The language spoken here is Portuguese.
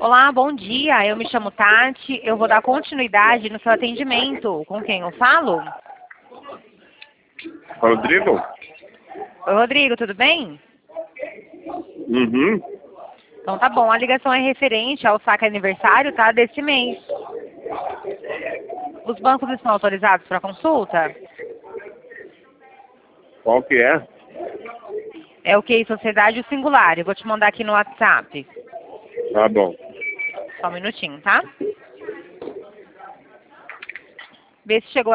Olá, bom dia. Eu me chamo Tati. Eu vou dar continuidade no seu atendimento. Com quem eu falo? Rodrigo? Oi, Rodrigo, tudo bem? Uhum. Então tá bom. A ligação é referente ao saque aniversário, tá? Desse mês. Os bancos estão autorizados para consulta? Qual que é? É o que? Sociedade Singular. Eu vou te mandar aqui no WhatsApp. Tá bom. Só um minutinho, tá? Vê se chegou